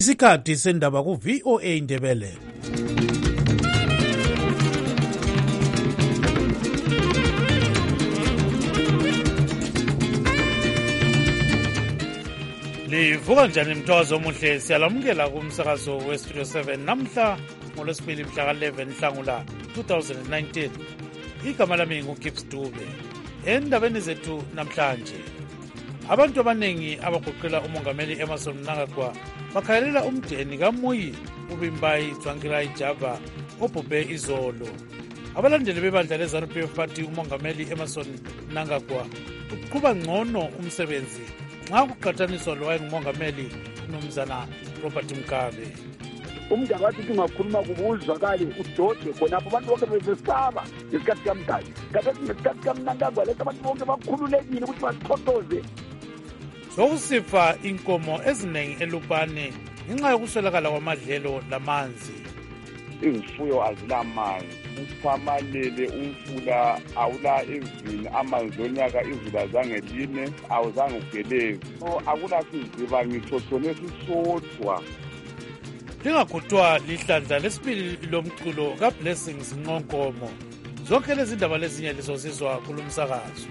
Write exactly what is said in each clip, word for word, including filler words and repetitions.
Isikhathi sendaba ku V O A Ndebele. Livuka njani mthozo omuhle, siyalamukela kumsakazo we Studio seven namhla ngolwesibili mhla ka eleven Nhlangula two thousand nineteen. Igama lami nguGibbs Dube. Endabeni zethu namhlanje, abantu abanengi abagoqela umongameli Emmerson Mnangagwa bakhayelela umdeni kaMuyi uBimbayi Tsvangirai Java obhubhe izolo. Abalandeli bebandla leZANU P F Party umongameli Emmerson Mnangagwa uqhuba ngcono umsebenzi nxa kuqhathaniswa lowayengumongameli uMnumzana Robert Mugabe. Umndaba wathi ungakhuluma kubuzwakale udode khonapho abantu bonke bezesaba ngesikhathi kaMgabe. Kade ngesikhathi kaMnangagwa lesi abantu bonke bakhululekile ukuthi baqhotoze. Sokusifa inkomo eziningi eLupane ngenxa yokuswelakala kwamadlelo lamanzi. Izifuyo azilamanzi, usamalele umfula awula ezini, amanzi onyaka izulu azange line, awuzange ugeleze. So akula siziba ngitsho sona esisodwa. Lingakhuthwa lihlandla lesibili lomculo kaBlessings Nqonkomo. Zonke lezi ndaba lezinye lizozizwa kulumsakazo.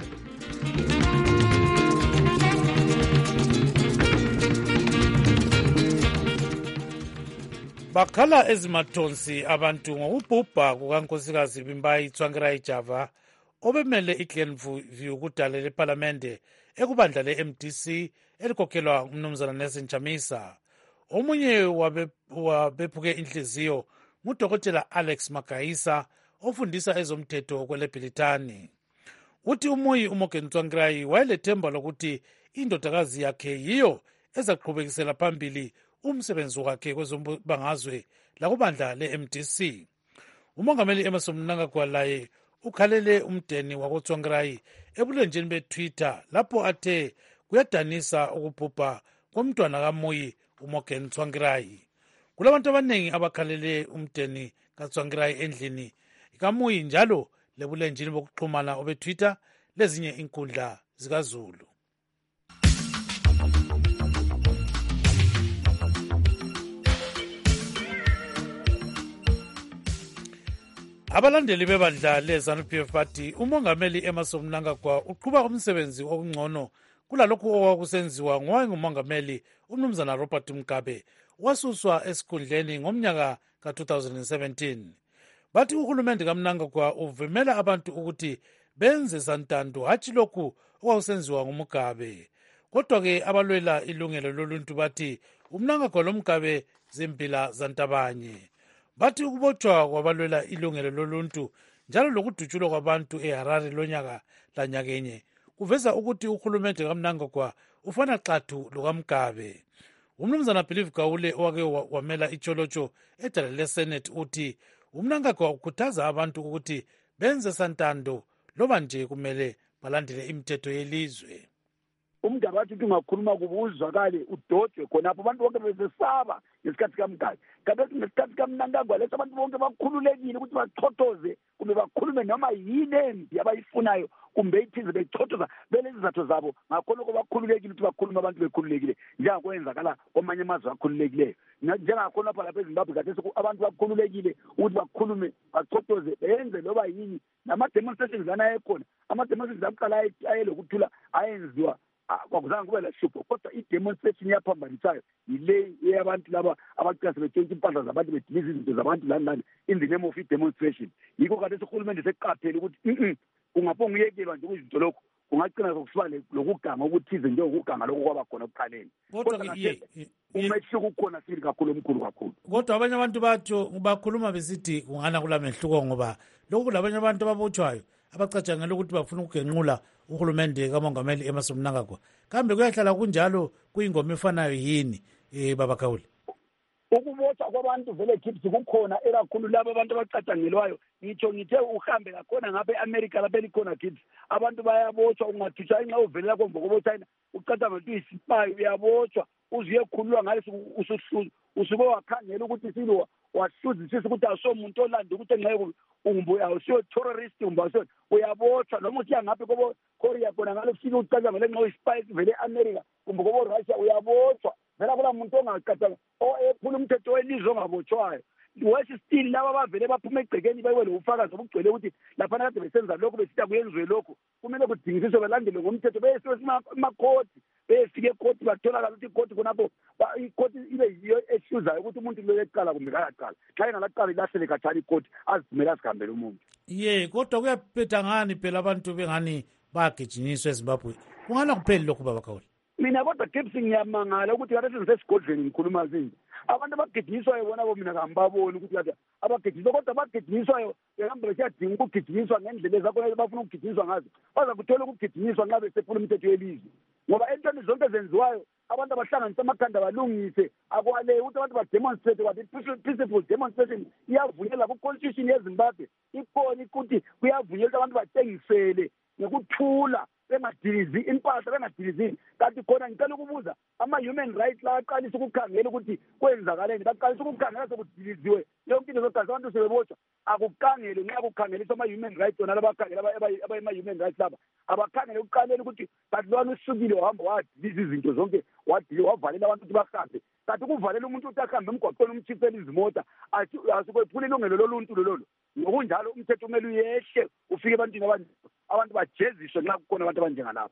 Bakhala ezimathonsi abantu ngokubhubha kukankosikazi Bimbayi Tsvangirai Java obemele iGlenview kudale leParlamente ekubandla le-M D C elikhokhelwa uMnumzana Nelson Chamisa. Omunye wabephuke inhliziyo nguDokotela Alex Magayisa ofundisa ezomthetho kweleBhilitani. Uthi uMuyi uMorgan Tsvangirai wayelethemba lokuthi indodakazi yakhe yiyo ezaqhubekisela phambili umsebenzi wakhe kwezombangazwe lakubandla le-M D C. Umongameli Emmerson Mnangagwa laye ukhalele umdeni wakoTsvangirai ebulenjini beTwitter lapho athe kuyadanisa ukubhubha komntwana kaMuyi uMorgan Tsvangirai. Kulabantu abanengi abakhalele umdeni kaTsvangirai endlini kaMuyi njalo lebulenjini bokuxhumana obeTwitter lezinye inkundla zikaZulu. Abalandeli bebandla leZANU P F Party umongameli Emmerson Mnangagwa uqhuba umsebenzi okungcono kulalokhu okwakusenziwa ngowayengumongameli uMnumzana Robert Mugabe wasuswa esikhundleni ngomnyaka ka two thousand seventeen. Bathi uhulumende kaMnangagwa uvumela abantu ukuthi benze santando hatshi lokhu okwakusenziwa nguMugabe. Kodwa-ke abalwela ilungelo loluntu bathi uMnangagwa loMugabe zimpila zantabanye. Bathi ukubotshwa kwabalwela ilungelo loluntu njalo lokudutshulwa kwabantu eHarare lonyaka lanyakenye kuveza ukuthi uhulumende kaMnangagwa ufana xathu lokaMugabe. uMnumzana Believe Gawule owake wamela icholocho edala leSenate uthi uMnangagwa ukhuthaza abantu ukuthi benze santando loba nje kumele balandele imithetho yelizwe. Umndaba wathi ungakhuluma kubuzwakale udode khonapho abantu bonke bezesaba ngesikhathi kaMgabe. Kade ngesikhathi kaMnangagwa lesi abantu bonke bakhululekile ukuthi baqhotoze kumbe bakhulume noma yini embi abayifunayo kumbe ithize bechothoza belezi zatho zabo ngakhona ukuthi bakhululekile ukuthi bakhulume abantu bekhululekile njengokwenzakala kwamanye amazwe akhululekileyo. Njengakhona lapha lapha eZimbabwe kade abantu bakhululekile ukuthi bakhulume bachothoze benze loba yini nama-demonstrations lana ayekhona. Ama-demonstrations aqala ayelokuthula ayenziwa kwakuzange kube lahlupho kodwa i-demonstration yaphambanisayo yile yabantu laba abacasa betshontsha impahla zabantu bediliza izinto zabantu lani lani in the name of i-demonstration. Yikho kade uhulumende seqaphele ukuthi kungaphonga uyekelwa nje kuzinto lokho kungagcina sokusiba lokuganga okuthize njengokuganga lokho kwaba khona okuqaleni. Kodwa umehluko ukhona sibili kakhulu omkhulu kakhulu. Kodwa abanye abantu batsho bakhuluma besithi kungana kula mehluko ngoba lokhu labanye abantu ababotshwayo abacatshangela ukuthi bafuna ukugenqula uhulumende kamongameli Emmerson Mnangagwa. Kambe kuyahlala kunjalo kuyingoma efanayo yini eh baba Khawule? Ukubotshwa kwabantu vele kithi kukhona ekakhulu labo abantu abacatshangelwayo. Ngitsho ngithe uhambe ngakhona ngapha eAmerica lapha elikhona kithi abantu bayabotshwa ungathusha inxa uvelela kombo kobo China ucatshanga ukuthi isipayi uyabotshwa uziye khululwa ngaleso usuhluza usuke wakhangela ukuthi silo wahluzisisa ukuthi asomuntu olanda ukuthi engeke umbuya awusiyo terrorist umbaso uyabotshwa noma uthi ngapha kobo Korea khona ngale kufika ucatshanga ngenxa isipayi vele eAmerica kumbe kobo Russia uyabotshwa vela kula muntu ongaqathanga ophula umthetho welizwe ongabotshwayo wesi still laba bavele baphuma egcekeni bayiwe lo ufakazi obugcwele ukuthi laphana kade besenza lokho besitha kuyenziwe lokho kumele kudingisiswe belandele ngomthetho beyesiwe emakhoti beyefike ekoti batholakala ukuthi ikoti khonapho ikoti ibe yiyo eshuzayo ukuthi umuntu lo eqala kumbe kayaqala xa engalaqala ilahlele kathani ikoti azivumele azihambele umuntu ye kodwa kuyaphetha ngani phela abantu bengani bagijinyiswa eZimbabwe kungana kupheli lokhu baba Khawule mina kodwa Gibbs ngiyamangala ukuthi kade sesesigodlweni ngikhuluma zinto abantu abagijinyiswayo bona bo mina kambaboni ukuthi kade abagijinyiswa kodwa abagijinyiswayo behamba besiyadinga ukugijinyiswa ngendlela ezakho bafuna ukugijinyiswa ngazo baza kuthola ukugijinyiswa nxa besephula imithetho yelizwe ngoba entweni zonke ezenziwayo abantu abahlanganisa amakhanda balungise akwale ukuthi abantu bademonstrate kwathi peaceful demonstration iyavunyelwa ku-constitution yeZimbabwe ikhona ukuthi kuyavunyelwa ukuthi abantu batengisele ngekuthula bengadilizi impahla bengadilizini kanti khona ngicela ukubuza ama-human rights la aqalisa ukukhangela ukuthi kwenzakaleni baqalisa ukukhangela sekudiliziwe yonke into zogazi abantu sebebotshwa akukhangele nxa kukhangeliswa ama-human rights yona labakhangela abayema-human rights laba abakhangele ukuqaleni ukuthi kanti lwana usukile wahamba wadiliza izinto zonke wadiliza wavalela abantu ukuthi bahambe kanti ukuvalela umuntu ukuthi ahambe emgwaqweni umchithela izimota asikwephula ilungelo loluntu lololo ngokunjalo umthetho umele uyehle ufike ebantwini abantu bajeziswe nxa kukhona abantu abanjengalabo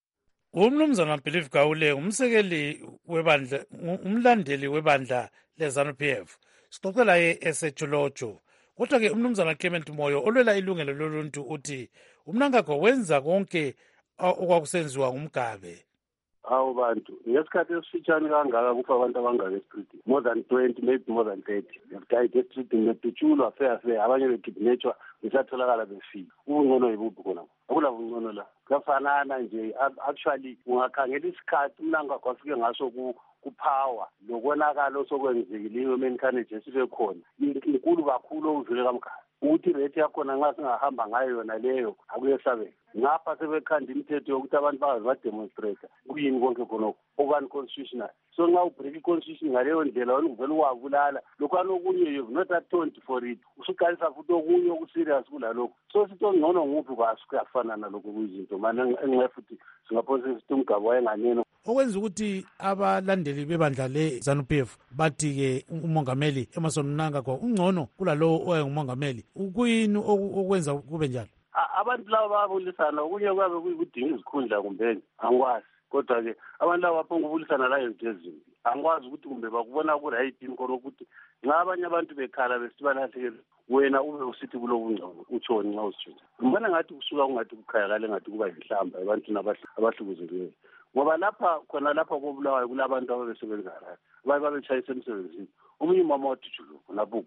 umnumzana Believe Khawule umsekeli webandla umlandeli webandla leZANU-P F sixoxela ye eseTsholotsho kodwa-ke umnumzana Clement Moyo olwela ilungelo loluntu uthi umnankagwa wenza konke okwakusenziwa ngumgabe hawu bantu ngesikhathi esifitshane kangaka kufa abantu abangaka eStreeting more than twenty maybe more than thirty died eStreeting bedutshulwa fair fair abanye bekidnetshwa besatholakala befile ubungcono yibuphi khona akula bungcono la kuyafanana nje actually ungakhangela isikhathi umnankagwa afike ngaso kupower lokonakalo sokwenzekile eMenkanage sibe khona inkulu kakhulu okudlule kamgaba ukuthi rate yakhona nxa singahamba ngayo yona leyo akuyesabeka ngapha sebekhanda imithetho yokuthi abantu bangaze bademonstrate kuyini konke khonokho okunconstitutional so nxa ubreak i-constitution ngaleyo ndlela wena uvele uwabulala lokhwana okunye you've not atoned for it usuqalisa futhi okunye okuserious kulalokho so sithi ongcono nguphi kwaso kuyafana nalokho kuyizinto manje enxe futhi singaphose sithi umgaba wayenganeno okwenza ukuthi abalandeli bebandla leZANU-P F bathi-ke umongameli Emmerson Mnangagwa ungcono kulalowo owayengumongameli ukuyini okwenza kube njalo abantu laba bayabulisana okunye kuyabe kuyikudinga izikhundla kumbeni angikwazi kodwa-ke abantu laba baphonga ukubulisana la ezinto ezimbi angikwazi ukuthi kumbe bakubona kurayitini khona ukuthi nxa abanye abantu bekhala besithi balahlekele wena ube usithi kulobungcono utshoni nxa uzitshintsha ngibona ngathi kusuka kungathi kukhayakale ngathi kuba yihlamba ebantwini abahlukuzekileyo ngoba lapha khona lapha kobulawayo kulabantu ababesebenza kahle abaye babetshayisa emsebenzini omunye umama wathujulu lapho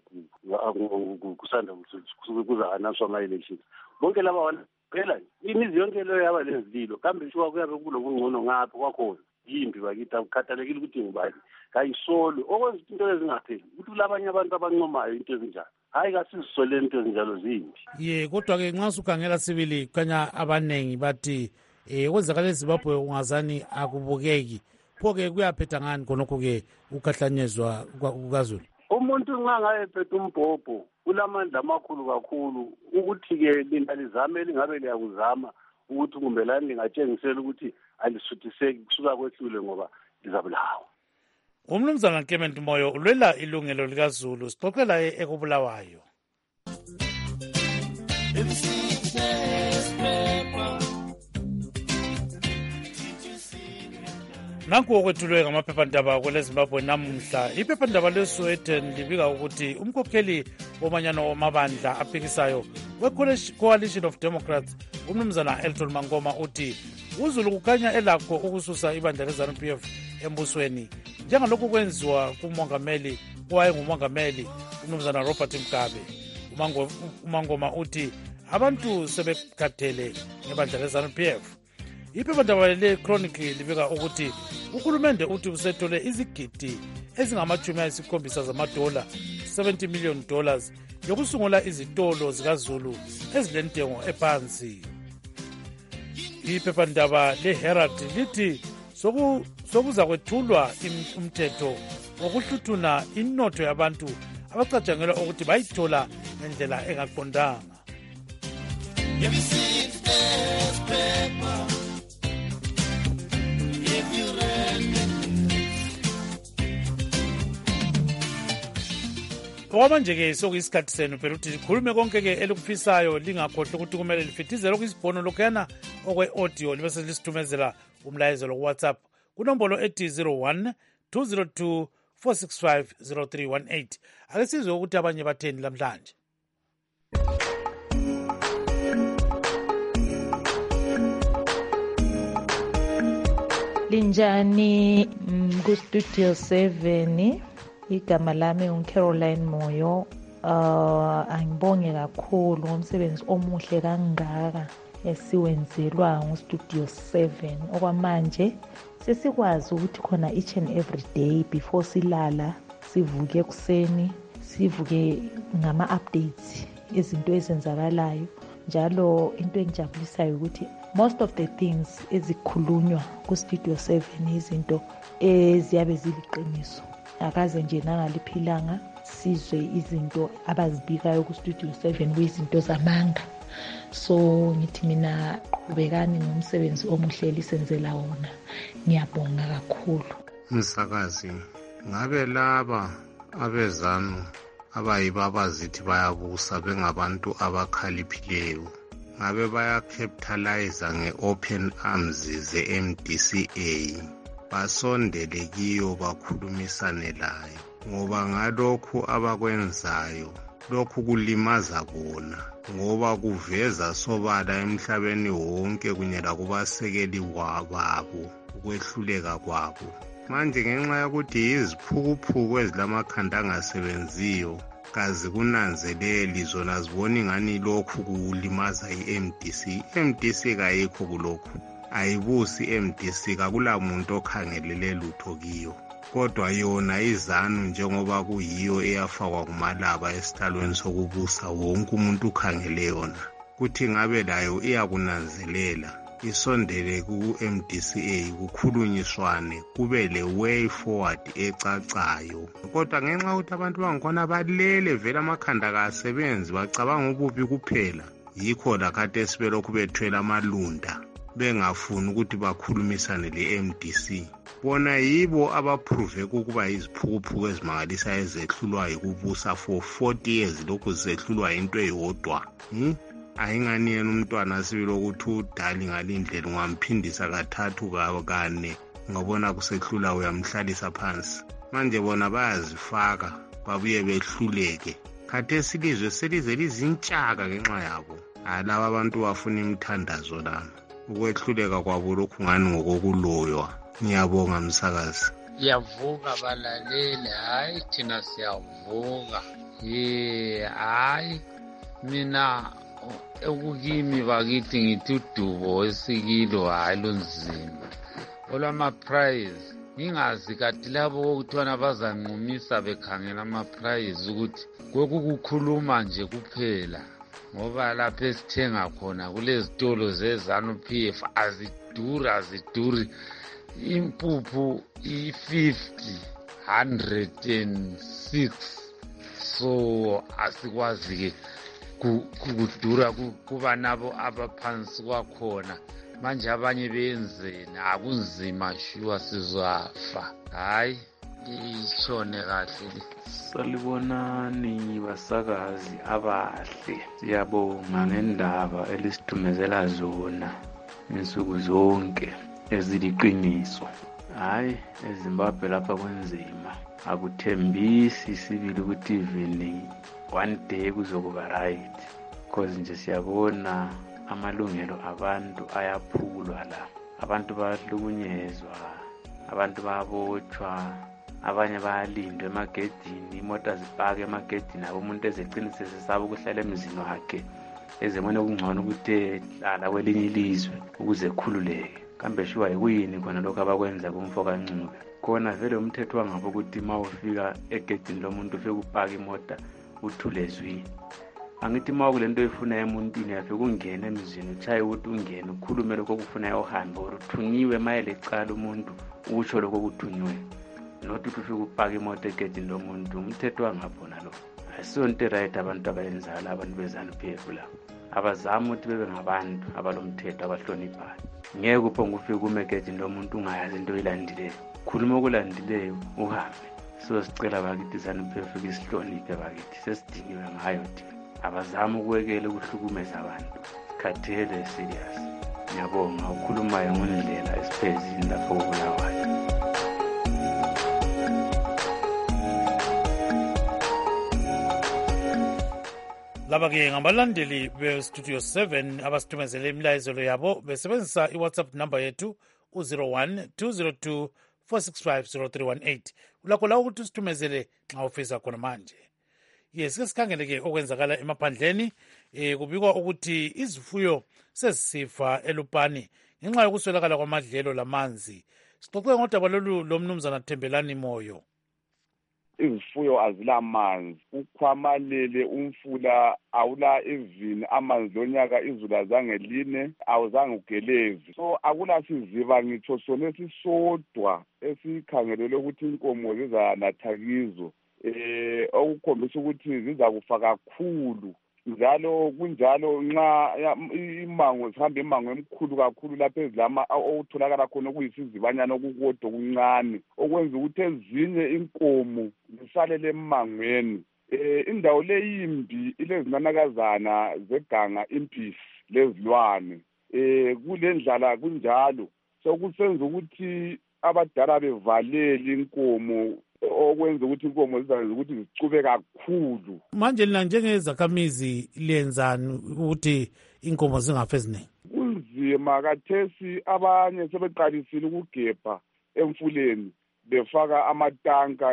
kusanda kuzahanaswa ama-elections bonke laba phela imizi yonke leyo yaba lezililo kambe shuwa kuyabe kulobungcono ngaphi kwakhona yimbi bakithi akukhathalekile ukuthi ngubani kayisolo okwenza into ezingapheli ukuthi kulabanye abantu abancomayo into ezinjalo hayi kasizisoleni into ezinjalo zimbi ye kodwa-ke nxa sukhangela sibili kanya abanengi bathi um kwenzakala eZimbabwe ungazani akubukeki pho-ke kuyaphetha ngani khonokho-ke ukhahlanyezwa kukazulu umuntu nxa ngayephethe umbhobho kulamandla amakhulu kakhulu ukuthi-ke lina lizame lingabe liyakuzama ukuthi kumbe lani lingatshengisela ukuthi alisuthiseki kusuka kwehlule ngoba lizabulawa umnumzana Clement Moyo ulwela ilungelo likazulu sixoxela ekubulawayo nanku okwethulwe ngamaphephandaba kweleZimbabwe namuhla iphephandaba leSowetan libika ukuthi umkhokheli womanyano wamabandla aphikisayo we-Coalition of Democrats umnumzana Elton Mangoma uthi uZulu kukhanya elakho ukususa ibandla leZANU-P F embusweni njengalokhu kwenziwa kumongameli owayengumongameli umnumzana Robert Mugabe. uMangoma uthi abantu sebekhathele ngebandla leZANU-P F. iphephandaba le-Chronicle libika ukuthi uhulumende uthi usethole izigidi ezingamachumi ayisikhombisa zamadola seventy million dollars yokusungula izitolo zikaZulu ezilentengo ephansi. iphephandaba le-Herald lithi sokuza kwethulwa umthetho wokuhluthuna inotho yabantu abacatshangelwa ukuthi bayithola ngendlela engaqondanga. okwamanje-ke sokuyisikhathi senu phela ukuthi likhulume konke-ke elikufisayo, lingakhohlwa ukuthi kumele lifithizele kwisibhono lokhuyana okwe-audio libe selisithumezela umlayezo lokuwhatsapp kunombolo ethi zero one two zero two four six five zero three one eight. ake sizwe ukuthi abanye batheni lamhlanje. Linjani ku-Studio seven, igama lami uncaroline Moyo. Uh, angibonge kakhulu ngomsebenzi omuhle kangaka esiwenzelwa ngu-Studio seven. Okwamanje sesikwazi ukuthi khona each and every day before silala sivuke ekuseni sivuke ngama-updates izinto ezenzakalayo, njalo into engijabulisayo ukuthi most of the things ezikhulunywa ku-Studio seven izinto eziyabe ziliqiniso, akaze nje nangaliphilanga sizwe izinto abazibikayo ku-Studio seven kuyizinto zamanga. So ngithi mina qhubekani ngomsebenzi omuhle lisenzela wona, ngiyabonga kakhulu. Msakazi, ngabe laba abezanu abayiba abazithi bayabusa bengabantu abakhaliphileyo, ngabe bayacapitalize nge-open arms ze-M D C A, basondele kiyo bakhulumisane layo, ngoba ngalokhu abakwenzayo lokhu kulimaza bona, ngoba kuveza sobala emhlabeni wonke kunye lakubasekeli kwababo ukwehluleka kwabo. Manje ngenxa yokuthi iziphukuphuku ezilamakhanda angasebenziyo kazi kunanzeleli zona zibona ingani lokhu kulimaza i-M D C. I-M D C kayikho kulokhu, ayibusi i-M D C, kakula muntu okhangelele lutho kiyo, kodwa yona izanu njengoba kuyiyo eyafakwa kumalaba esihlalweni sokubusa wonke umuntu ukhangele yona, kuthi ngabe layo iyakunanzelela isondele ku-M D C A kukhulunyiswane kube le way forward ecacayo. Kodwa ngenxa ukuthi abantu bangikhona balele vele amakhanda kasebenzi bacabanga ububi kuphela, yikho lakade sibelokhu bethwele amalunda bengafuni ukuthi bakhulumisane le-M D C. Bona yibo abaprove ukuba iziphukuphuku ezimangalisa ezehlulwayo kubusa for forty years lokhu zehlulwa into eyodwa. Hmm? Ayingani yena umntwana sibilo ukuthi udali ngalindlela ungamphindisa kathathu kane ngabona kusehlula uyamhlalisa phansi. Manje bona bayazifaka babuye behluleke. Khathesi ilizwe selize lizintshaka ngenxa yabo. Alaba abantu bafuna imithandazo lana. Ukwehluleka kwabo lokhu ngani ngokokuloywa. Ngiyabonga msakazi. Siyavuka balaleli, hayi thina siyavuka. Ye hayi mina ekukimi bakithi ngithi udubo esikilo hayi lunzima olwama-prize. Ngingazi kati labo kokuthiwana bazanqumisa bekhangela ama-prize ukuthi kwekukukhuluma nje kuphela, ngoba lapho esithenga khona kulezitolo ze-ZANU P F aziduri aziduri. Impuphu i-fifty, one hundred six, so asikwazi-ke kudura kuba nabo abaphansi kwakhona. Manje abanye benzeni akunzima shuwa sizafa. Hayi ishone kahle. Salibonani basakazi abahle, siyabonga ngendaba elisithumezela zona insuku zonke eziliqiniso. Hayi eZimbabwe lapha kwenzima, akuthembisi sibili ukuthi even one day kuzokuba right, because nje siyabona amalungelo abantu ayaphulwa la, abantu bahlukunyezwa, abantu babotshwa, abanye bayalindwa emagedini, imota zipaka emagedini, abo umuntu ezeqinise sesaba ukuhlala emzini wakhe ezemone kungcono ukuthi hlala kwelinye ilizwe ukuze ekhululeke. Kambe shuwa yikuyini khona lokho abakwenza kumfo kaNcube? Khona vele umthetho wangabo ukuthi ma ufika egedini lomuntu ufike upaka imota uthule zwini. Angithi ma kulento efuna emuntwini yafike ungene emzini uchaye ukuthi ungene ukhulume lokho kufuna uhambe uthunyiwe mayele ecala umuntu utsho lokho kuthunyiwe, not ukuthi ufike upaka imota egedini lomuntu. Umthetho wangabona lo asonto right abantu abayenza la, abantu beZANU P F la abazama ukuthi bebe ngabantu abalomthetho abahloniphayo. Ngeke uphonge ufike umegedini lomuntu ungayazi into elandileyo, khuluma okulandileyo uhambe. so sicela bakithi ZANU-P F ke sihloniphe bakithi sesidiniwe ngayo thina abazama ukwekela ukuhlukumeza abantu khathele serious ngiyabonga ukhulumayo ngondlela esiphezini lapho kubulawayo. Laba-ke ngabalandeli be-Studio seven abasithumezele imilayezelo yabo besebenzisa i-WhatsApp number yethu u zero one two zero two four six five zero three one eight. Ulakho la ukuthi usithumezele nxa ufisa khona manje. Yes, ke sikhangele-ke okwenzakala emaphandleni. Eh kubikwa ukuthi izifuyo sezisifa eLupani ngenxa yokuswelakala kwamadlelo lamanzi. Sixoxe ngodaba lolu lomnumzana Thembelani Moyo. Izifuyo azilamanzi, ukhwamalele umfula awula evini, amanzi lonyaka izulu azange line, awuzange ugelezi. So akula siziba ngitsho sona esisodwa esikhangelele ukuthi inkomo zizanatha kizo, eh okukhombisa ukuthi ziza kufa kakhulu. Njalo kunjalo nxa imango sihamba imango emkhulu kakhulu lapho ezilama okutholakala khona kuyisizibanyana okukodwa okuncane okwenza ukuthi ezinye inkomo zisalele emangweni. Eh indawo leyimbi ilezinanakazana zeganga impisi lezilwane. Eh kulendlala kunjalo sokusenza ukuthi abadala bevalele inkomo okwenza ukuthi inkomo zizayenza ukuthi zicube kakhulu. Manje lina njengezakhamizi lenzani ukuthi inkomo zingafe eziningi? Kunzima kathesi, abanye sebeqalisile ukugebha emfuleni befaka amatanka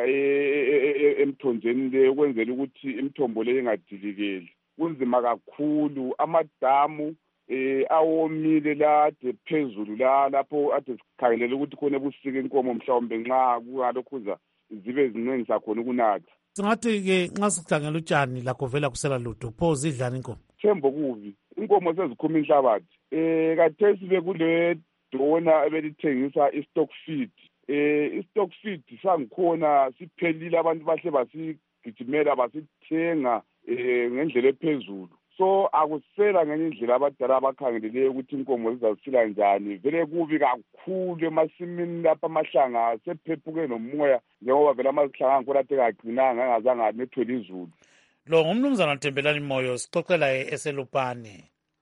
emthonjeni le ukwenzela ukuthi imithombo le ingadilikeli. Kunzima kakhulu, amadamu eh awomile lade phezulu la lapho ade sikhangelela ukuthi khona busika inkomo mhlawumbe nxa kungalokhuza zibe ziningi sakhona ukunatha. Singathi-ke nxa sihlangela utshani lakho vela kusela lutho pho zidlani inkomo? Thembo kubi inkomo sezikhuma inhlabathi. Eh kathesi bekule dona ebelithengisa i-stock feed. Eh i-stock feed sangikhona siphelile, abantu bahle basigijimela basithenga eh ngendlela ephezulu. So akusela ngenye indlela abadala abakhangeleleyo ukuthi inkomo zizasila njani. Vele kubi kakhulu emasimini lapha amahlanga sephephuke nomoya njengoba vele amahlanga angikhona athe kagcinanga angazange anethwe izulu. Lo ngumnumzana Thembelani Moyo sixoxela eselupane.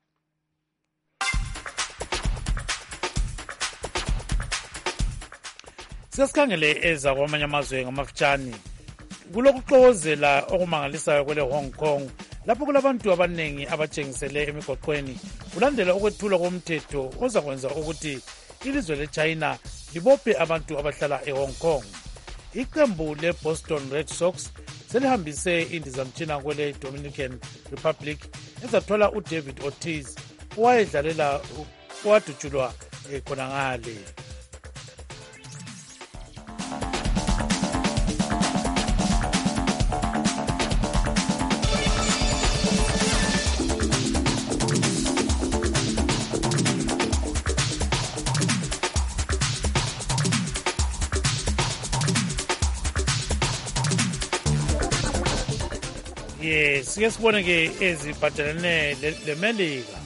Sesikhangele eza kwamanye amazwe ngamafitshane. Kulokuxokozela okumangalisayo kwele Hong Kong lapho kulabantu abaningi abatshengisele emigoqweni kulandela ukwethulwa komthetho ozakwenza ukuthi ilizwe leChina libophe abantu abahlala eHong Kong. Iqembu leBoston Red Sox selihambise indizamtshina kwele Dominican Republic ezathola uDavid Ortiz owayedlalela owadutshulwa khona ngale. Yes, sike sibone ke ezibhadelene leMelika.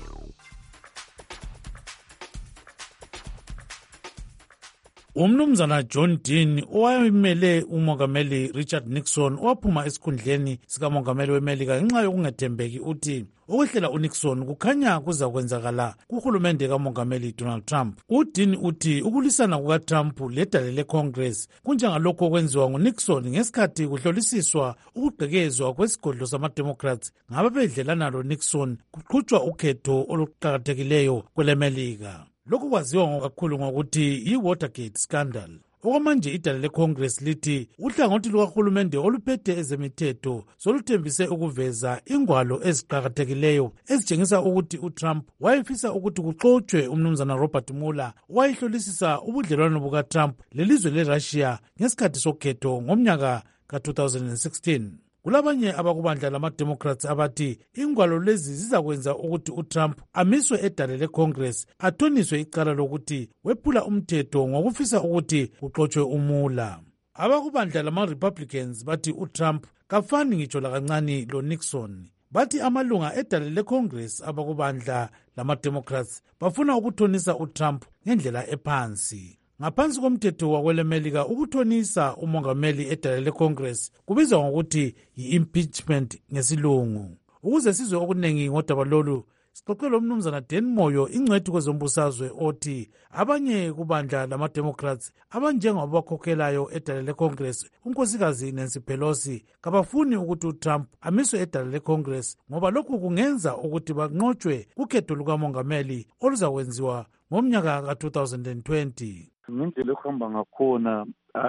Umnumzana John Dean owayemele umongameli Richard Nixon owaphuma esikhundleni sikamongameli weMelika ngenxa yokungethembeki uthi okwehlela uNixon kukhanya kuzakwenzakala kuhulumende kamongameli Donald Trump. uDean uthi ukulisana kukaTrump ledale leCongress kunjengalokho okwenziwa nguNixon ngesikhathi kuhlolisiswa ukugqekezwa kwesigodlo samaDemocrats ngababedlelana loNixon kuqhutshwa ukhetho oluqakathekileyo kweleMelika. Lokhu kwaziwa kakhulu ngokuthi yi-Watergate scandal. Okwamanje idale leCongress lithi uhlangothi lukahulumende oluphethe ezemithetho soluthembise ukuveza ingwalo eziqakathekileyo ezitshengisa ukuthi uTrump wayefisa ukuthi kuxotshwe umnumzana Robert Mueller owayehlolisisa ubudlelwano bukaTrump lelizwe leRussia ngesikhathi sokhetho ngomnyaka ka-two thousand sixteen. Kulabanye abakubandla lama-Democrats abathi ingwalo lezi zizakwenza ukuthi uTrump amiswe edale leCongress athoniswe icala lokuthi wephula umthetho ngokufisa ukuthi kuxotshwe uMueller. Abakubandla lama-Republicans bathi uTrump kafani ngitsho lakancane loNixon. Bathi amalunga edale leCongress abakubandla lama-Democrats bafuna ukuthonisa uTrump ngendlela ephansi. ngaphansi komthetho wakwelemelika ukuthonisa umongameli edala leCongress kubizwa ngokuthi yi-impeachment ngesilungu. Ukuze sizwe okuningi ngodaba lolu, sixoxe lomnumzana Dan Moyo, ingcwethi kwezombusazwe, othi abanye kubandla lama-Democrats abanjengabakhokhelayo edala leCongress unkosikazi Nancy Pelosi kabafuni ukuthi uTrump amiswe edala leCongress ngoba lokhu kungenza ukuthi banqotshwe kukhetho lukamongameli oluzakwenziwa ngomnyaka ka-two thousand twenty. Ngendlela ekuhamba ngakhona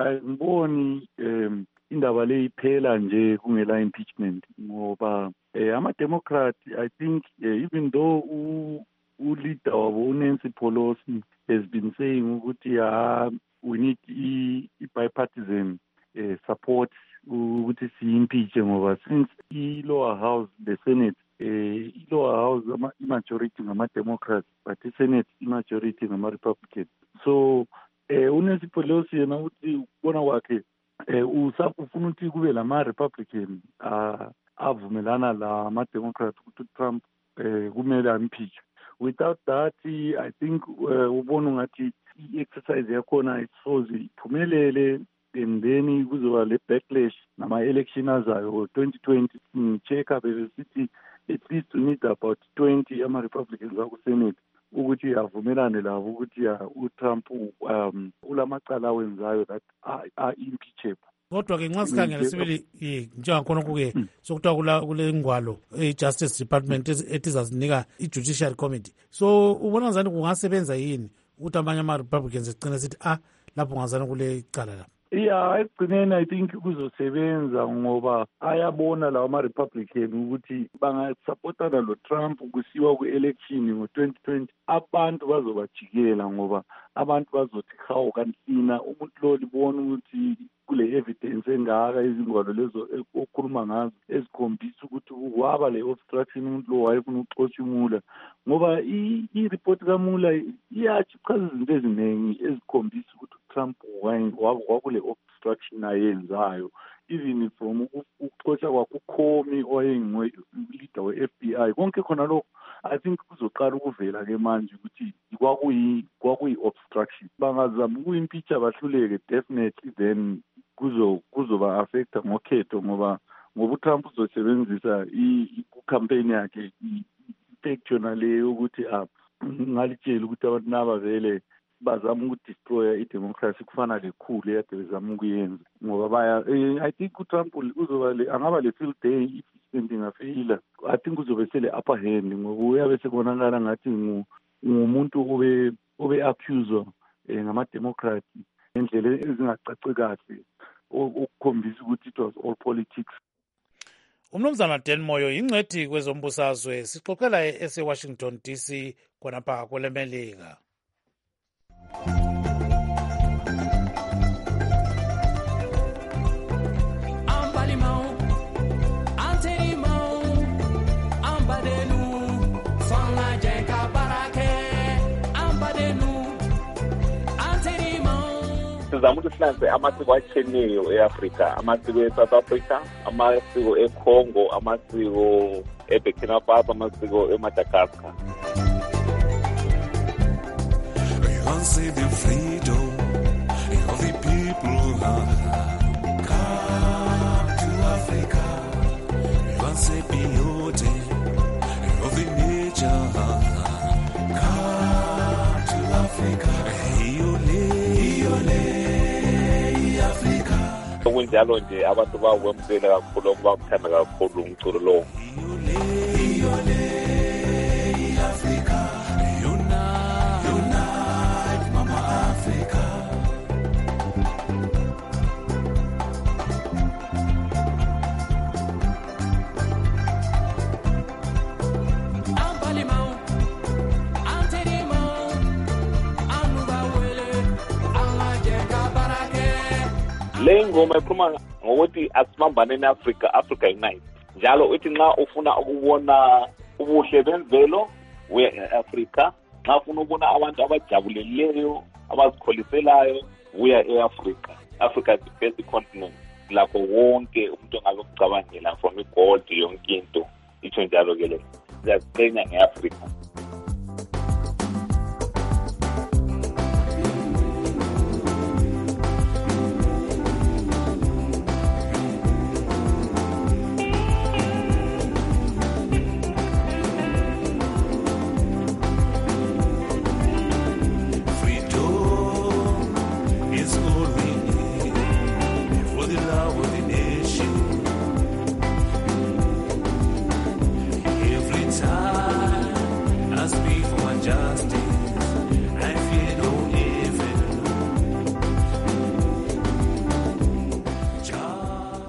angiboni um indaba le iphela nje kungela impeachment ngoba eh, ama-Democrat I think uh, even though u-leader wabo uNancy Pelosi has been saying ukuthi uh, we need i-bipartisan uh, support ukuthi si-impeache ngoba since i-lower house, the Senate, eh, i-lower house i-majority ngama-Democrats but i-Senate i-majority ngama-Republican. So eh, uNancy Pelosi yena uthi ubona kwakhe eh usafuna ukuthi kube lama-Republican uh, avumelana la ma-Democrat ukuthi Trump eh kumele impeach. Without that I think ubona ngathi i-exercise yakhona isoze iphumelele, and then kuzoba le backlash nama-election azayo twenty twenty. Check-up besithi at least we need about twenty ama-Republicans aku-Senate ukuthi avumelane labo ukuthi uTrump um ulamacala awenzayo that are impeachable. Kodwa ke nxa sikhangela sibili njengakhona kuke sokuthiwa kula kule ngwalo i-Justice Department etizazinika i-Judiciary Committee, so ubona ngazani kungasebenza yini ukuthi amanye ama-Republicans sigcine sithi ah lapho ngazani kule cala lapho? Yeah, ekugcineni I think kuzosebenza ngoba ayabona lawa ama-Republican ukuthi bangasupportana lo Trump kusiwa ku-election ngo-twenty twenty. Abantu bazobajikela ngoba abantu bazothi hawu kantina umuntu lo libona ukuthi kule evidence engaka izingwalo lezo okukhuluma ngazo ezikhombisa ukuthi waba le obstruction umuntu lo wayefuna ukuxoshumula ngoba i-report kaMueller iyathi chaza izinto eziningi ezikhombisa ukuthi Trump wakule obstruction ayenzayo, even from ukuxosha kwakhe uComey oyengu-leader we-F B I. Konke khona lokho I think kuzoqala ukuvela ke manje ukuthi kwakuyi kwakuyi-obstruction. Bangazama ukuyi-impeacha bahluleke definitely, then kuzo kuzoba affecta ngokhetho ngoba ngoba uTrump uzosebenzisa i-campaign yakhe i-picture leyo ukuthi ngalitshela ukuthi abantu naba vele bazama ukudestroya i-democracy kufana lekhulu ekade bezama ukuyenza ngoba baya I think uTrump uzoba le angaba le field day if ingafeyila. I think uzobe sele upper hand ngoba uyabe sekubonakala ngathi ngumuntu obe obe accused ngama-Democrat ngendlela ezingacaci kahle ukukhombisa ukuthi it was all politics. Umnumzana Dan Moyo ingcwethi kwezombusazwe sixoxela ese-Washington D C khonapha kwelemelika. Sizama ukuthi silanze amasiko atshiyeneyo e-Afrika, amasiko e-South Africa, amasiko e-Congo, amasiko e-Burkina Faso, amasiko e-Madagascar. We want to see the freedom of the people. Come to Africa. We want to see beauty of the nature. Come to Africa. Kunjalo nje abantu bawemzela kakhulu ukuba kuthanda kakhulu umculo lo. Le ngoma ikhuluma ngokuthi asibambane neAfrica, Africa Unite. Njalo uthi nxa ufuna ukubona ubuhle bemvelo uya eAfrica, nxa ufuna ukubona abantu abajabuleleyo abazikholiselayo uya eAfrica. Africa is the best continent lapho wonke umuntu ongabe kucabangela from igold yonke into itsho njalo ke le. Siyaziqhenya ngeAfrica.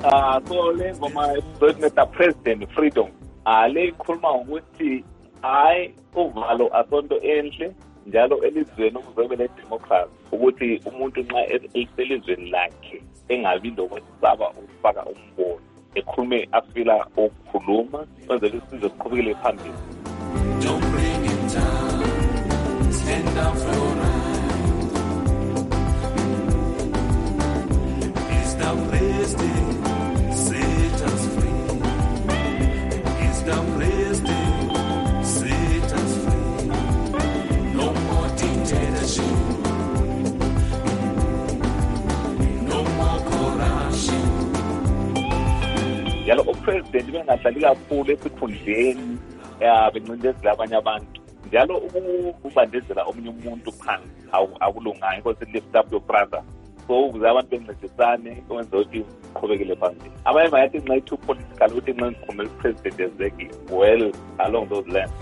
Ah, so le ngoma esizoyinetha President Freedom. Ah, le ikhuluma ukuthi hayi uvalo asonto enhle njalo elizweni ukuzobe le democracy ukuthi umuntu nxa eselizweni lakhe engabi lokwesaba ukufaka umbono ekhulume afila ukukhuluma kwenzela isizwe siqhubekele phambili. Don't bring it down. Stand up for your right. Is the president set us free? Is the president set us free? No more dictatorship. No more corruption. Njalo upresident bengahlali kakhulu esikhundleni ya bencindezela abanye abantu njalo ukubandezela omunye umuntu phansi akulunganga because lift up your brother so ukuze abantu bencedisane kwenza ukuthi uqhubekele phambili. Abanye bayathi nxa ithu political ukuthi nxa sikhumela upresident ezeki well along those lines.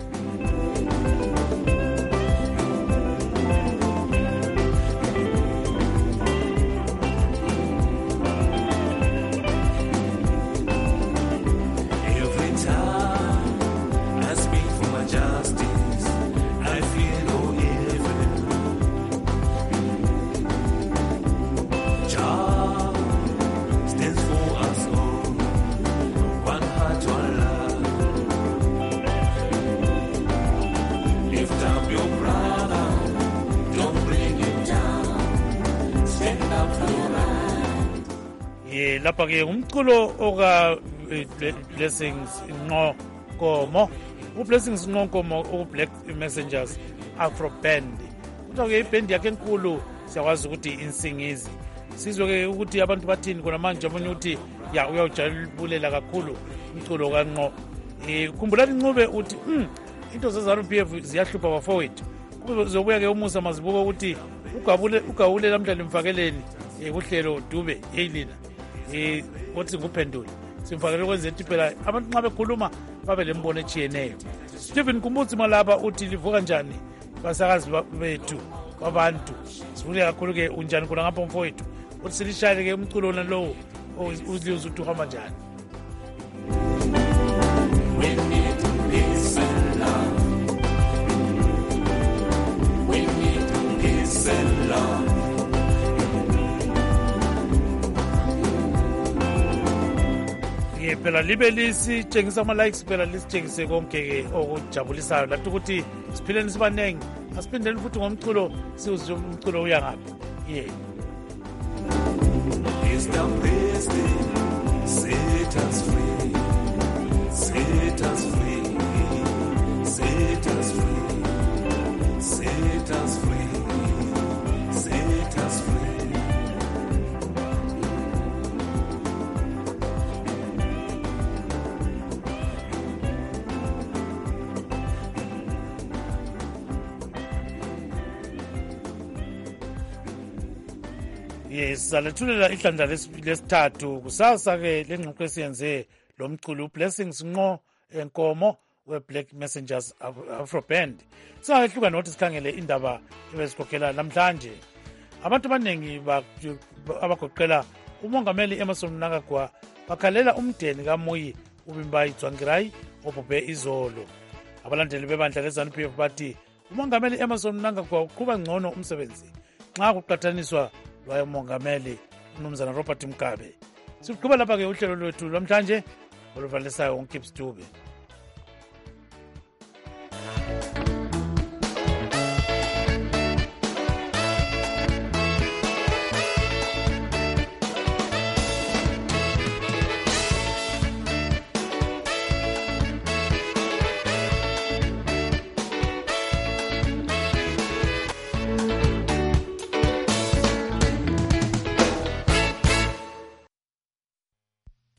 lapha ke umculo oka Blessings Nqonkomo uBlessings Nqonkomo uBlack Messengers Afro Band kuthiwa ke iband yakhe enkulu siyakwazi ukuthi insingizi sizwe ke ukuthi abantu bathini khona manje abanye ukuthi ya uyawujabulela kakhulu umculo kaNqo. eh khumbulani Ncube uthi mm into zeZanu P F ziyahlupha bafowethu kuzobuya ke umusa mazibuko ukuthi ugabule ugawule namhlanje mfakeleni ekuhlelo Dube yeyilina eh wathi nguphendula simfakele kwenze ukuthi phela abantu nxa bekhuluma babe lembono echiyeneyo. Stephen Kumbuzi malapha uthi livuka njani basakazi bethu kwabantu sivule kakhulu ke unjani khona ngapha mfowethu uthi silishayele ke umculo nalowo uziliuza ukuthi uhamba njani. We need peace and love. We need peace and love. Ye phela libe lisitshengisa ama likes phela lisitshengise konke ke okujabulisayo lathi ukuthi siphileni sibanengi asiphindeni futhi ngomculo siwuzwe umculo uya ngaphi. Ye Is the president set us free? Set us free. Set us free. Set us free. Set us free. yes salethulela ihlandla lesithathu kusasa ke lengxoxo esiyenze lo mculo Blessings Nqo enkomo we-Black Messengers Afro Band. Singahluka nokuthi sikhangele indaba ebesikhokhela namhlanje. Abantu abaningi abagoqela umongameli Emmerson Mnangagwa bakhalela umndeni kaMuyi uBimbayi Dzwangirai obhubhe izolo. Abalandeli bebandla leZanu P F bathi umongameli Emmerson Mnangagwa uqhuba ngcono umsebenzi nxa kuqhathaniswa lwayo mongameli uMnumzana Robert Mugabe. Siqhubeka lapha ke uhlelo lwethu namhlanje oluvalisayo uNkipsi Dube.